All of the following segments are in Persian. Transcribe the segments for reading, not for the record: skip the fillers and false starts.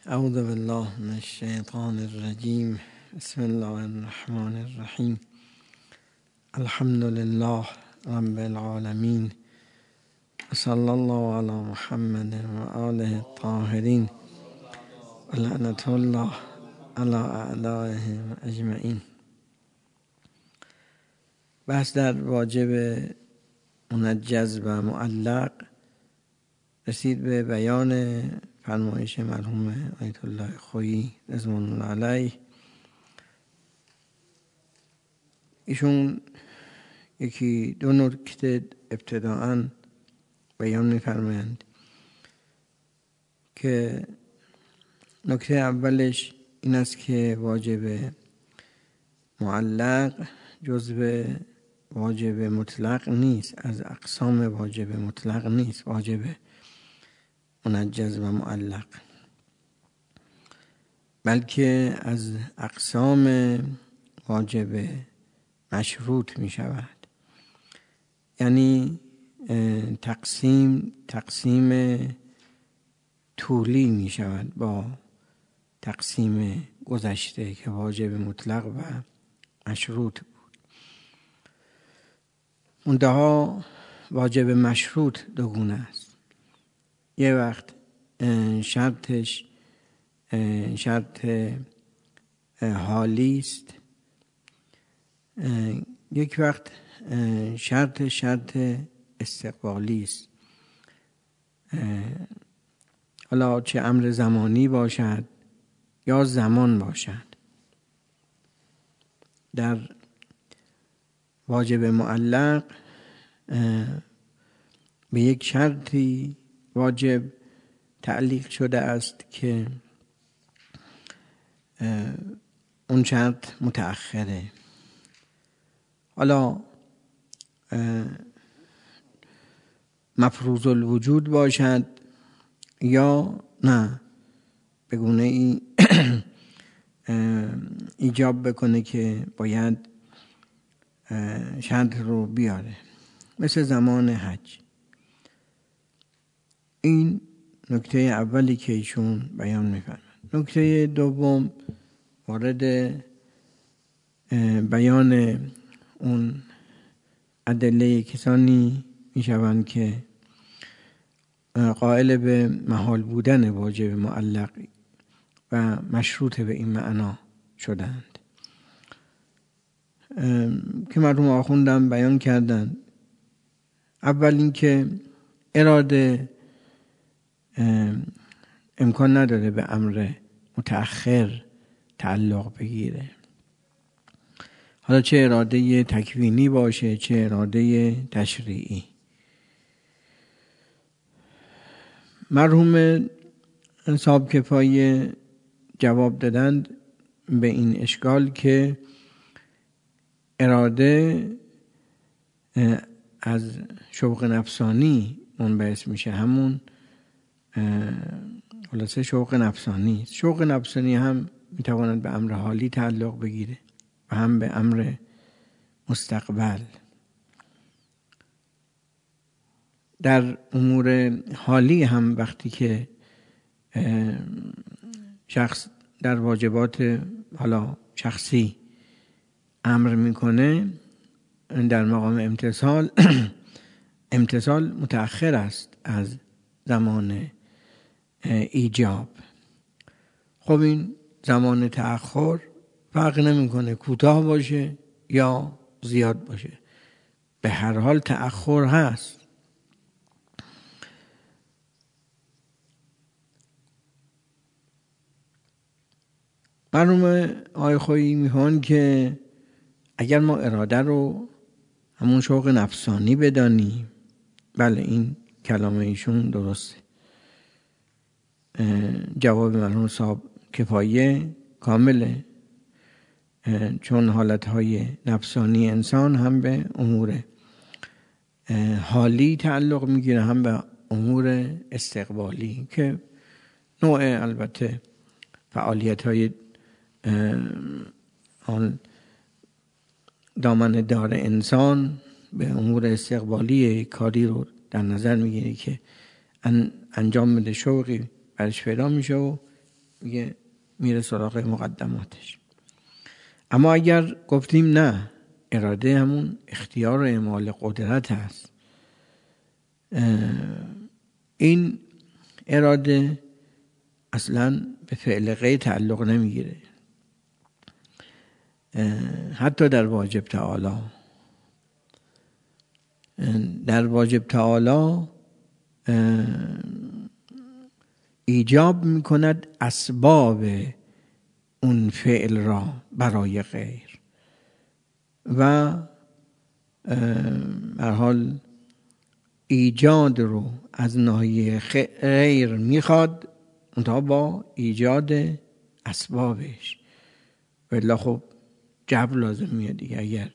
اعوذ بالله من الشیطان الرجیم. بسم الله الرحمن الرحیم. الحمد لله رب العالمین. صلی الله علی محمد و آله الطاهرین و لعنت الله علی اعدائهم اجمعین. بحث در واجب منجز و معلق رسید به بیان فرمایش مرحوم آیت الله خویی رضوان الله علیه. ایشون یکی دو نکته ابتداءً بیان می‌فرمایند که نکته اولش این است که واجب معلق جزو واجب مطلق نیست، از اقسام واجب مطلق نیست، واجب منجز و معلق، بلکه از اقسام واجب مشروط می شود. یعنی تقسیم طولی می شود با تقسیم گذشته که واجب مطلق و مشروط بود. منتها واجب مشروط دو گونه است. یه وقت شرطش شرط حالی است، یک وقت شرط استقبالی است. حالا چه امر زمانی باشد یا زمان باشد. در واجب معلق به یک شرطی واجب تعلیق شده است که اون شرط متأخره. حالا مفروض الوجود باشد یا نه، به گونه ای ایجاب بکنه که باید شرط رو بیاره، مثل زمان حج. این نکته اولی که ایشون بیان می‌فرمایند. نکته دوم وارد بیان اون ادله کسانی میشوند که قائل به محال بودن واجب معلق و مشروط به این معنا شدند که مرحوم آخوندم بیان کردند. اول اینکه اراده امکان نداره به امر متأخر تعلق بگیره، حالا چه اراده تکوینی باشه چه اراده تشریعی. مرحوم صاحب کفایه جواب دادند به این اشکال که اراده از شوق نفسانی منبعث میشه، همون خلاصه شوق نفسانی. شوق نفسانی هم میتواند به امر حالی تعلق بگیره و هم به امر مستقبل. در امور حالی هم وقتی که شخص در واجبات حالا شخصی امر میکنه، در مقام امتثال امتثال متأخر است از زمان ایجاب. خب این زمان تأخر فرق نمیکنه کوتاه باشه یا زیاد باشه، به هر حال تأخر هست. مرحوم آقای خویی میگن که اگر ما اراده رو همون شوق نفسانی بدانیم، بله این کلام ایشون درسته. جواب مرحوم صاحب کفایه کامله، چون حالتهای نفسانی انسان هم به امور حالی تعلق میگیره هم به امور استقبالی که نوع البته فعالیت‌های آن دامن دار انسان به امور استقبالی کاری رو در نظر میگیره که انجام بده، شوقی برش پیدا میشه و میره سراغ مقدماتش. اما اگر گفتیم نه، اراده همون اختیار و اعمال قدرت هست، این اراده اصلا به فعل غیر تعلق نمیگیره. حتی در واجب تعالی، در واجب تعالی ایجاب میکند اسباب اون فعل را برای غیر و هر حال ایجاد رو از ناحیه غیر میخواد، اونتا با ایجاد اسبابش. ولی خب جبر لازم میاد دیگه. اگر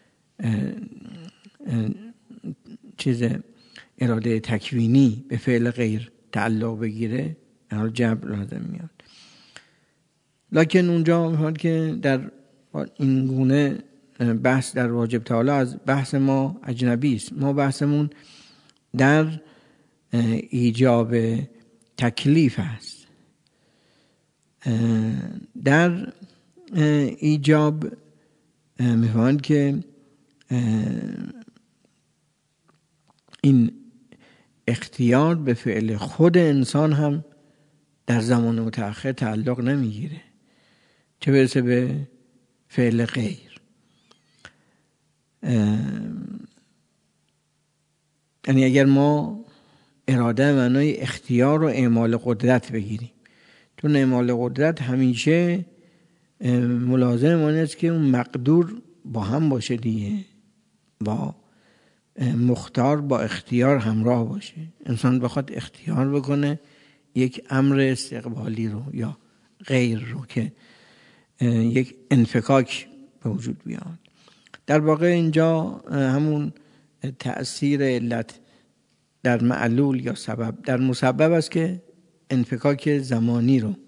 چیز اراده تکوینی به فعل غیر تعلق بگیره، حال جبر لازم میاد. لکن اونجا میخواد که در این گونه بحث در واجب تعالی از بحث ما اجنبی است. ما بحثمون در ایجاب تکلیف است. در ایجاب میخواد که این اختیار به فعل خود انسان هم در زمان متأخر تعلق نمیگیره، چه برسه به فعل غیر. یعنی اگر ما اراده معنای اختیار و اعمال قدرت بگیریم، چون اعمال قدرت همیشه ملازم ما است که اون مقدور با هم باشه دیگه، با مختار با اختیار همراه باشه. انسان بخواد اختیار بکنه یک امر استقبالی رو یا غیر رو که یک انفکاک به وجود بیاد. در واقع اینجا همون تأثیر علت در معلول یا سبب در مسبب است که انفکاک زمانی رو،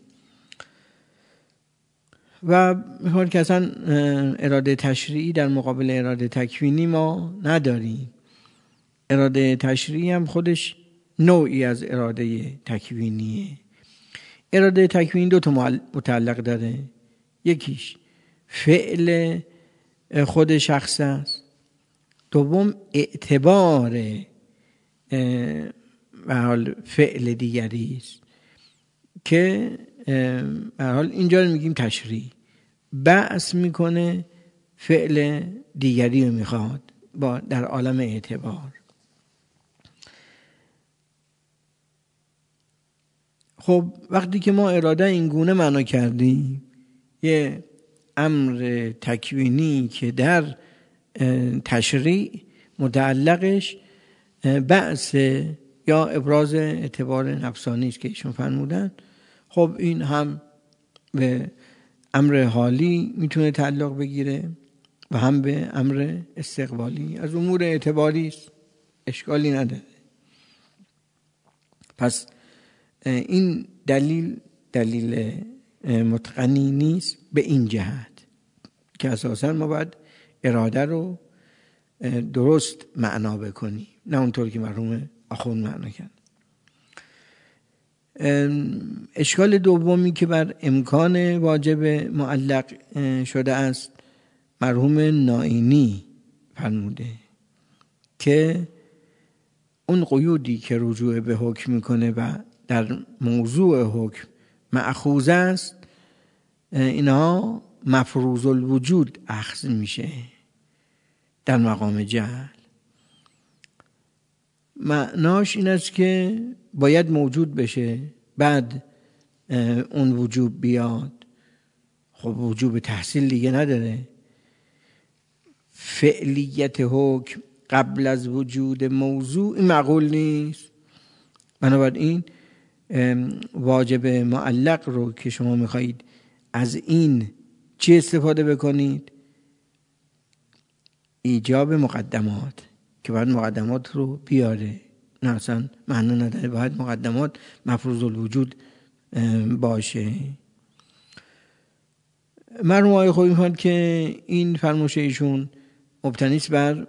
و میخواد که اصلا اراده تشریعی در مقابل اراده تکوینی ما نداریم. اراده تشریعی هم خودش نوعی از اراده تکوینیه. اراده تکوینی دو تا متعلق داره، یکیش فعل خود شخص است، دوم اعتبار به حال فعل دیگری است که به حال اینجا میگیم تشریع. بحث میکنه فعل دیگری رو میخواد با در عالم اعتبار. خب وقتی که ما اراده این گونه معنا کردیم، یه امر تکوینی که در تشریع متعلقش بحث یا ابراز اعتبار نفسانی است که ایشون فرمودن، خب این هم به امر حالی میتونه تعلق بگیره و هم به امر استقبالی. از امور اعتباری است، اشکالی نداره. پس این دلیل متقنی نیست به این جهت که اساسا ما باید اراده رو درست معنا بکنیم، نه اونطور که مرحوم آخوند معنا کرد. اشکال دومی که بر امکان واجب معلق شده است، مرحوم نائینی فرموده که اون قیودی که رجوع به حکم میکنه و در موضوع حکم مأخوذ است، اینها مفروض الوجود اخذ میشه در مقام جهل. معناش این است که باید موجود بشه بعد اون وجوب بیاد. خب وجوب تحصیل دیگه نداره. فعلیت حکم قبل از وجود موضوع معقول نیست. بنابراین واجب معلق رو که شما میخواهید از این چی استفاده بکنید؟ ایجاب مقدمات، که باید مقدمات رو بیاره. نه اصلا معنی نداره باید مقدمات مفروض الوجود باشه. مرحوم آقای خویی می‌خواد که این فرمایش ایشون مبتنی است بر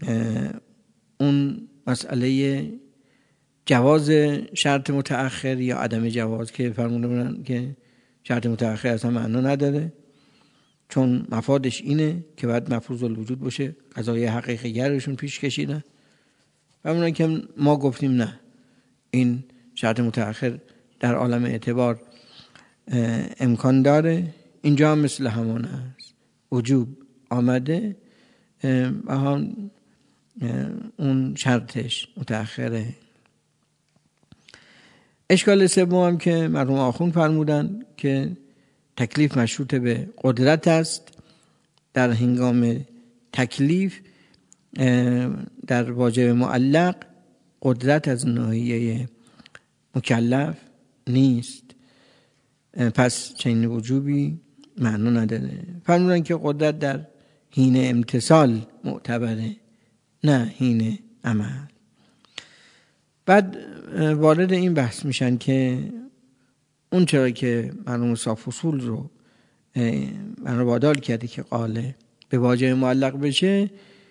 اون مسئله جواز شرط متأخر یا عدم جواز که فرموده بودن که شرط متأخر اصلا معنا نداره، چون مفادش اینه که باید مفروض الوجود باشه، قضای حقیقی گرشون پیش کشیدن. و اونایی که ما گفتیم نه، این شرط متأخر در عالم اعتبار امکان داره، اینجا هم مثل همان است، وجوب آمده و اون شرطش متأخره. اشکال سوم هم که مرحوم آخوند فرمودن که تکلیف مشروط به قدرت است. در هنگام تکلیف در واجب معلق قدرت از ناحیه مکلف نیست، پس چنین وجوبی معنا نداره. فرمودن که قدرت در حین امتثال معتبره، نه حین عمل. بعد وارد این بحث میشن که اون چرا که مرحوم صاف اصول رو وادار کرده که قاله به واجب معلق بشه،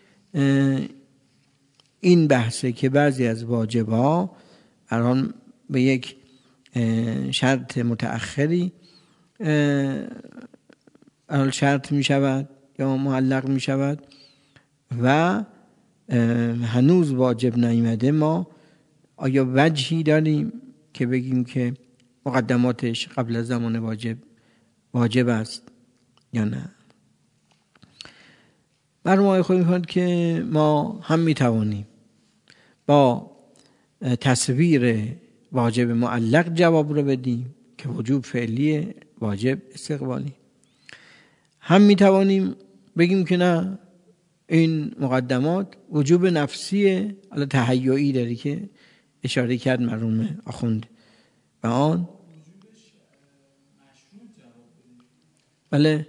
این بحثه که بعضی از واجب‌ها الان به یک شرط متأخری شرط می شود یا معلق می شود و هنوز واجب نیامده. ما آیا وجهی داریم که بگیم که مقدماتش قبل از زمان واجب است یا نه؟ مرحوم خود می‌فرمایند که ما هم می‌توانیم با تصویر واجب معلق جواب رو بدیم که وجوب فعلیه، واجب استقبالی، هم می‌توانیم بگیم که نه، این مقدمات وجوب نفسیه، حالا تهیعی داری که اشاره کرد مرحوم آخوند و آن بله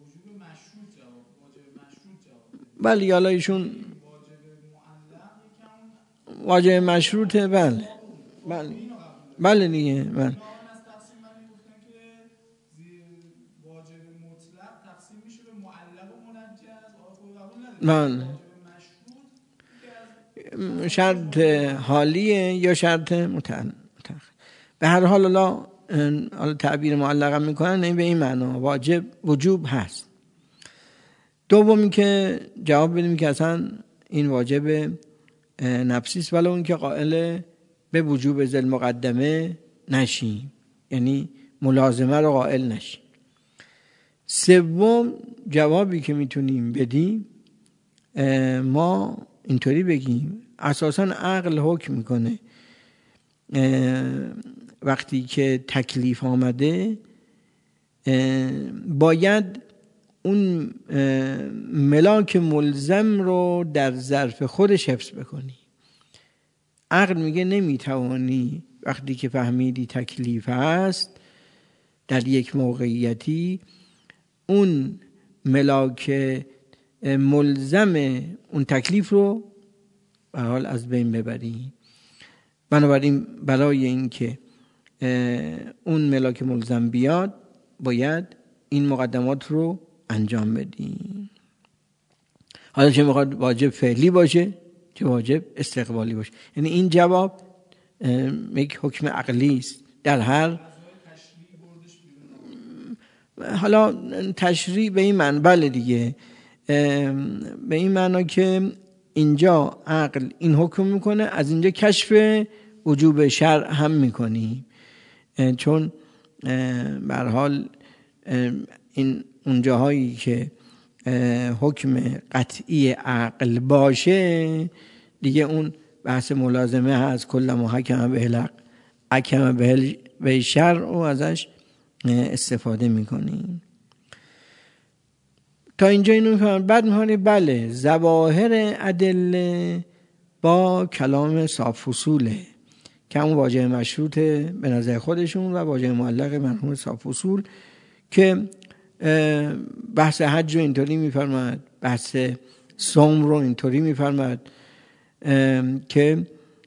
بله یالا ایشون واجب مشروطه، بله بله بله دیگه بله. شرط حالیه یا شرط متأخر. به هر حال حالا تعبیر معلق هم میکنن، این به این معنا واجب وجوب هست. دومی که جواب بدیم که اصلا این واجب نفسی است، ولی اون که قائل به وجوب ذل مقدمه نشیم، یعنی ملازمه رو قائل نشیم. سوم جوابی که میتونیم بدیم، ما اینطوری بگیم اساساً عقل حکم میکنه وقتی که تکلیف آمده باید اون ملاک ملزم رو در ظرف خودش حفظ بکنی. عقل میگه نمیتوانی وقتی که فهمیدی تکلیف هست در یک موقعیتی اون ملاک ملزم اون تکلیف رو به حال از بین ببری. بنابراین برای این که اون ملاک ملزم بیاد باید این مقدمات رو انجام بدیم، حالا چه میخواد واجب فعلی باشه چه واجب استقبالی باشه. یعنی این جواب یک حکم عقلی است در هر حالا تشریع به این معنی، بله دیگه، به این معنی که اینجا عقل این حکم میکنه، از اینجا کشف وجوب شرع هم میکنی، چون به هر حال این اون جاهایی که حکم قطعی عقل باشه دیگه اون بحث ملازمه هست، کل ما حکم به حلق حکم به شرع و ازش استفاده میکنیم. تا اینجا اینو میفهمم. بعد می‌فهمم بله ظواهر ادله با کلام صاف اصوله که همون واجب مشروطه به نظر خودشون و واجب معلق مرحوم صاف اصول که بحث حج رو اینطوری میفرماد، بحث صوم رو اینطوری میفرماد که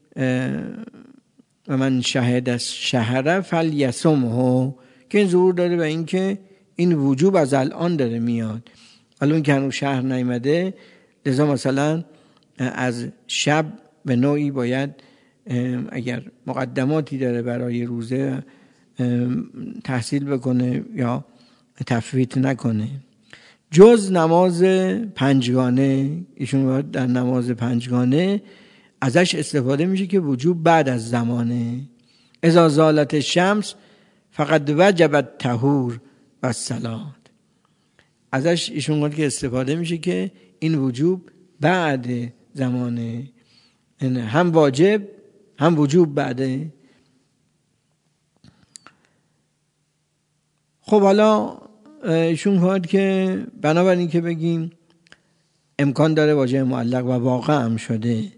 و من شهد از شهر فلیصمه، که این ظهور داره و این که این وجوب از الان داره میاد، ولی اون که هنوز شهر نیامده، لذا مثلا از شب به نوعی باید اگر مقدماتی داره برای روزه تحصیل بکنه یا تفویت نکنه. جز نماز پنجگانه، ایشون در نماز پنجگانه ازش استفاده میشه که وجوب بعد از زمانه. اذا زالت الشمس فقد وجب الطهور و الصلاة. ازش ایشون که استفاده میشه که این وجوب بعد زمانه، هم واجب هم وجوب بعده. خب حالا ایشون گفت که بنابراین که بگیم امکان داره واژه معلق و واقع هم شده،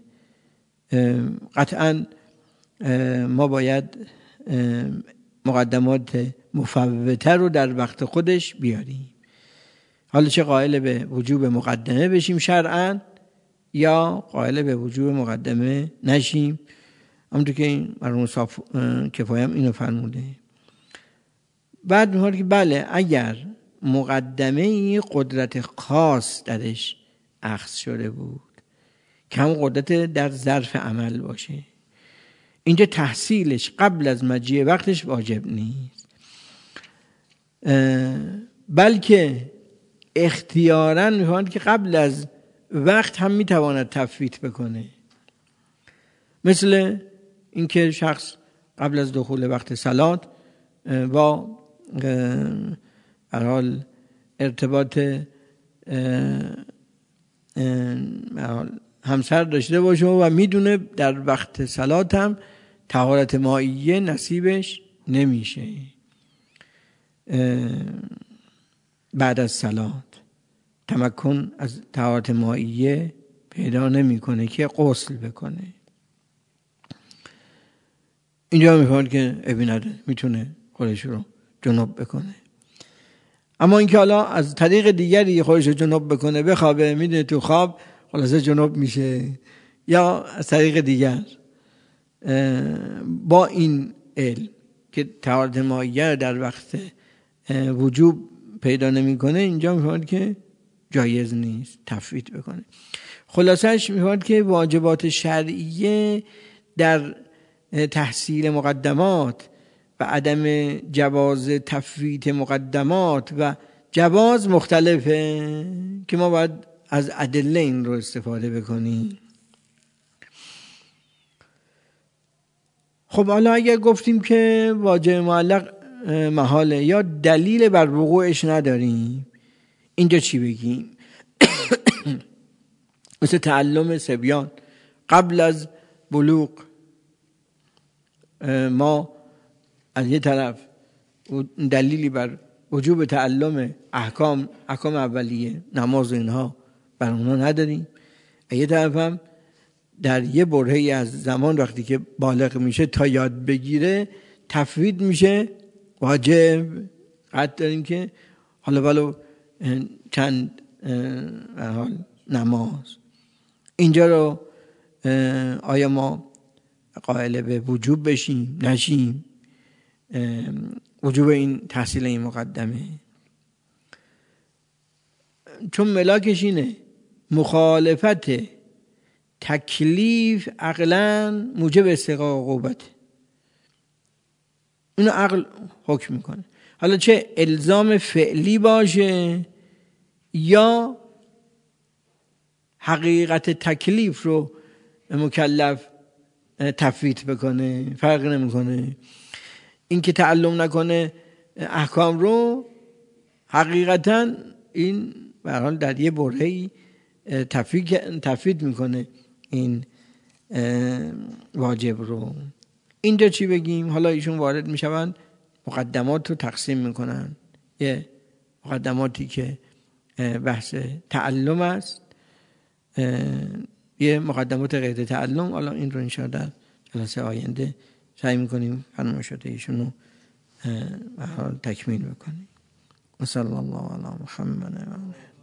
قطعا ما باید مقدمات مفوته رو در وقت خودش بیاریم. حالا چه قائل به وجوب مقدمه بشیم شرعاً یا قائل به وجوب مقدمه نشیم، همونطور که این مرحوم کفایه هم اینو فرموده. بعد میگه که بله اگر مقدمه قدرت خاص درش اخذ شده بود که هم قدرت در ظرف عمل باشه، اینجا تحصیلش قبل از مجیء وقتش واجب نیست، بلکه اختیاراً میخواهند که قبل از وقت هم میتواند تفویت بکنه. مثل اینکه شخص قبل از دخول وقت صلات با حال ارتباط همسر داشته باشه و میدونه در وقت صلات هم طهارت مائیه نصیبش نمیشه، بعد از صلات تمکن از طهارت مائیه پیدا نمیکنه که غسل بکنه. اینجا میفهمد که ابی نداره، میتونه خودش رو جنوب بکنه. اما اینکه حالا از طریق دیگری خودش رو جنوب بکنه، بخوابه، میدونه تو خواب خلاصه جنوب میشه، یا از طریق دیگر با این علم که طهارت مائیه در وقت وجوب پیدا نمیکنه، اینجا میفهمد که جایز نیست تفویت بکنه. خلاصش میفهمد که واجبات شرعیه در تحصیل مقدمات و عدم جواز تفویت مقدمات و جواز مختلفه که ما باید از ادله این رو استفاده بکنیم. خب حالا اگر گفتیم که واجب معلق محاله یا دلیل بر وقوعش نداریم، اینجا چی بگیم؟ مثل تعلم صبیان قبل از بلوغ، ما از یه طرف دلیلی بر وجوب تعلم احکام اولیه نماز اینها بر اونها نداریم، یه طرف هم در یه برهه‌ای از زمان وقتی که بالغ میشه تا یاد بگیره تفویض میشه واجب. قد داریم که حالا ولو چند حال نماز، اینجا رو آیا ما قائل به وجوب بشیم نشیم؟ وجوب این تحصیل این مقدمه، چون ملاکش اینه مخالفت تکلیف عقلاً موجب استحقاق عقوبت، اینو عقل حکم میکنه. حالا چه الزام فعلی باشه یا حقیقت تکلیف رو مکلف تفویت بکنه فرق نمیکنه. این که تعلم نکنه احکام رو حقیقتا این به هر حال در یه برهه‌ای تفویت میکنه این واجب رو. اینجا چی بگیم؟ حالا ایشون وارد میشوند مقدمات رو تقسیم میکنن، یه مقدماتی که بحث تعلم است، یه مقدمات غیر تعلم. حالا این رو انشاءالله در جلسه آینده سعی میکنیم فرمایشات ایشون رو تکمیل بکنیم. و صلی الله علی محمد و آله.